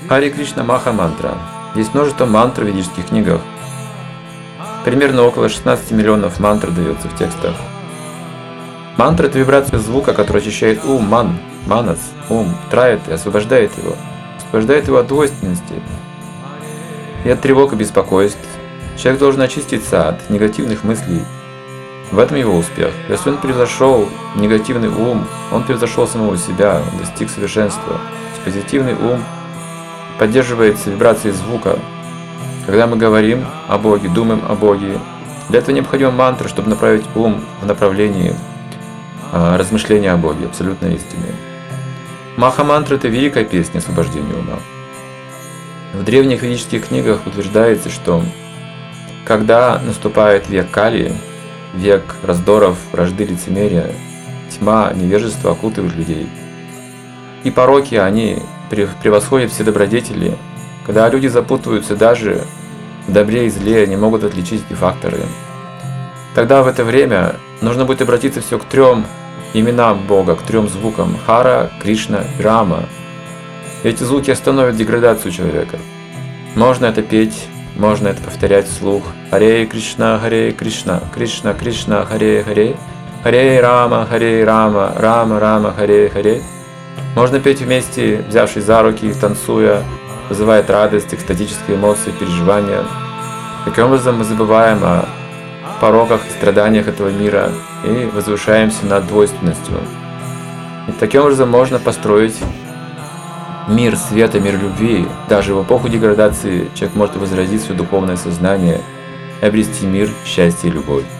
Харе Кришна Маха Мантра. Есть множество мантр в ведических книгах. Примерно около 16 миллионов мантр дается в текстах. Мантра – это вибрация звука, который очищает ум, манас, ум, трает и освобождает его от двойственности и от тревог и беспокойств. Человек должен очиститься от негативных мыслей. В этом его успех. Если он превзошел негативный ум, он превзошел самого себя, он достиг совершенства. Позитивный ум поддерживается вибрацией звука. Когда мы говорим о Боге, думаем о Боге, для этого необходима мантра, чтобы направить ум в направлении размышления о Боге, абсолютной истине. Маха-мантра – это великая песня освобождения ума. В древних ведических книгах утверждается, что когда наступает век Кали, век раздоров, вражды, лицемерия, тьма, невежество окутывает людей. И пороки, они превосходят все добродетели. Когда люди запутываются даже в добре и зле, не могут отличить эти факторы. Тогда в это время нужно будет обратиться все к трем именам Бога, к трем звукам – Хара, Кришна и Рама. Эти звуки остановят деградацию человека. Можно это петь, можно это повторять вслух. Харе Кришна, Кришна, Кришна, Харе, Харе Рама, Рама, Рама, Харе. Можно петь вместе, взявшись за руки, танцуя, вызывает радость, экстатические эмоции, переживания. Таким образом мы забываем о пороках и страданиях этого мира и возвышаемся над двойственностью. И таким образом можно построить мир света, мир любви. Даже в эпоху деградации человек может возродить свое духовное сознание и обрести мир, счастье и любовь.